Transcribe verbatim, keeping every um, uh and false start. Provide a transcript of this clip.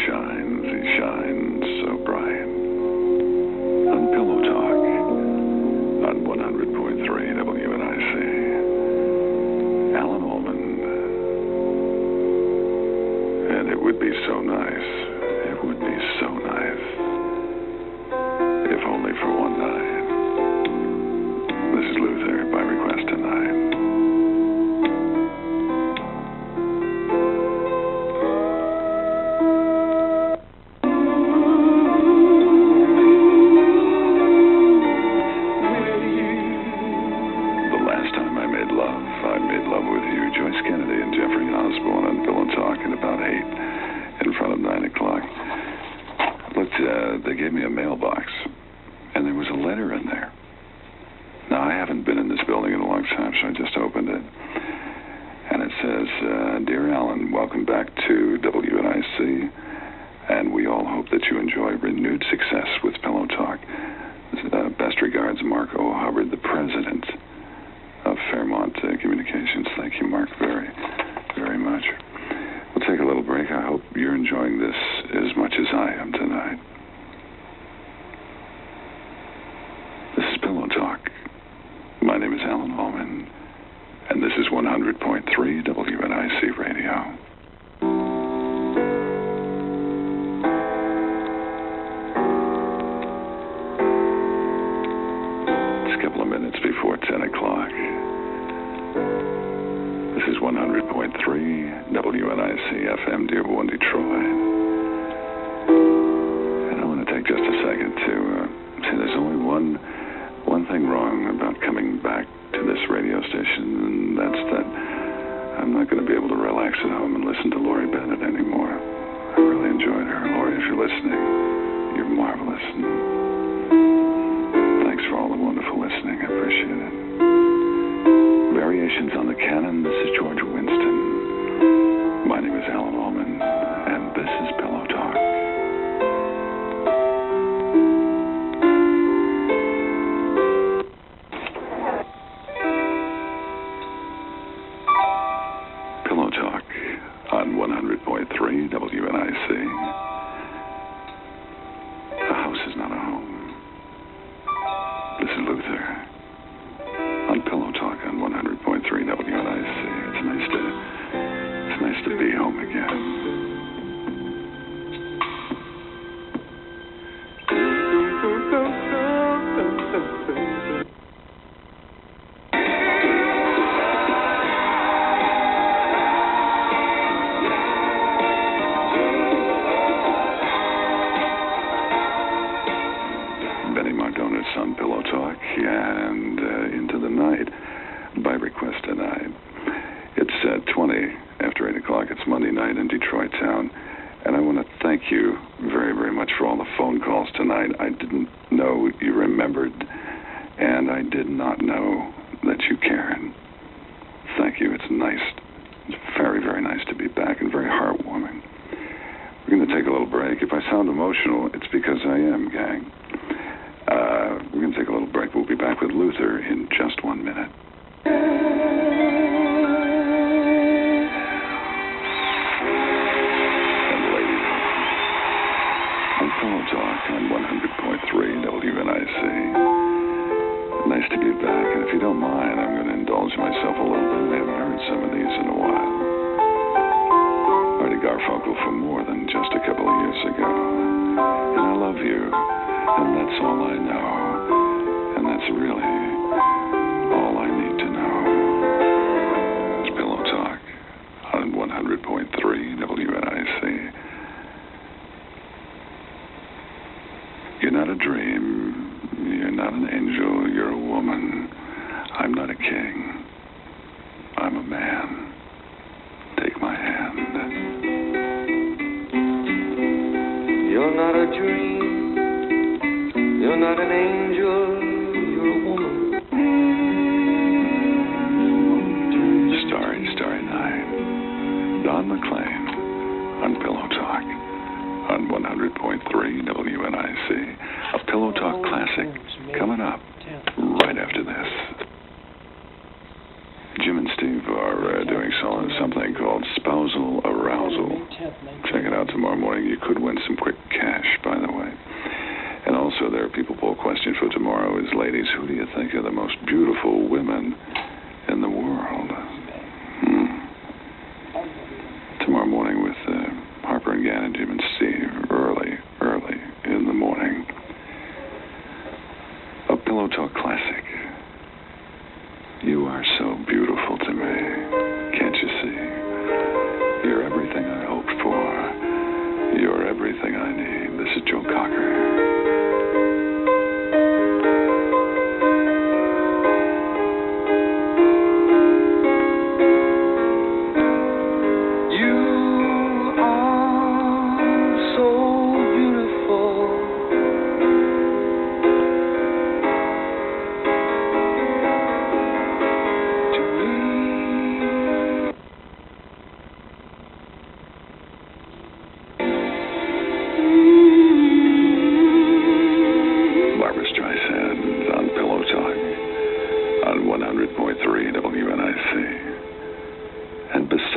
shines, he shines so bright. On Pillow Talk, on one hundred point three W N I C. Alan Allman. And it would be so nice, it would be so nice, if only for one night. This is Luther, by request tonight. They gave me a mailbox, and there was a letter in there. Now, I haven't been in this building in a long time, so I just opened it. And it says, uh, Dear Alan, welcome back to W N I C, and we all hope that you enjoy renewed success with Pillow Talk. Uh, best regards, Mark O. Hubbard, the president of Fairmont uh, Communications. Thank you, Mark, very, very much. We'll take a little break. I hope you're enjoying this as much as I am tonight. This is Pillow Talk. My name is Alan Allman, and this is one hundred point three W N I C Radio. It's a couple of minutes before ten o'clock. This is one hundred point three W N I C F M, Dearborn, Detroit. And I want to take just a second to uh, say there's only one one thing wrong about coming back to this radio station, and that's that I'm not going to be able to relax at home and listen to Laurie Bennett anymore. I really enjoyed her. Laurie, if you're listening, you're marvelous. And thanks for all the wonderful listening. I appreciate it. Variations on the canon. This is George Winston. My name is Alan Allman, and this is Pillow Talk. Pillow Talk on one hundred point three W N I C. A house is not a home. This is Luther on Pillow Talk on one hundred point three W N I C. It's nice to, it's nice to be home again. Benny Mardonis on Pillow Talk, and uh, into the night by request tonight. It's uh, twenty after eight o'clock. It's Monday night in Detroit town, and I want to thank you very, very much for all the phone calls tonight. I didn't know you remembered, and I did not know that you cared. Thank you. It's nice. It's very, very nice to be back and very heartwarming. We're going to take a little break. If I sound emotional, it's because I am, gang. Uh, we're going to take a little break. We'll be back with Luther in just one minute. And ladies, on Pillow Talk on one hundred point three W N I C. Nice to be back, and if you don't mind, I'm going to indulge myself a little bit. I haven't heard some of these in a while. Artie Garfunkel for more than just a couple of years ago. And I love you. And that's all I know. And that's really all I need to know. It's Pillow Talk on one hundred point three W N I C. You're not a dream. You're not an angel. You're a woman. I'm not a king. I'm a man. Take my hand. You're not a dream. You're not an angel, you're a woman. Starry, starry night. Don McLean on Pillow Talk on one hundred point three W N I C. A Pillow Talk classic coming up right after this. Jim and Steve are uh, doing so, something called Spousal Arousal. Check it out tomorrow morning. You could one hundred point three W N I C. And besides,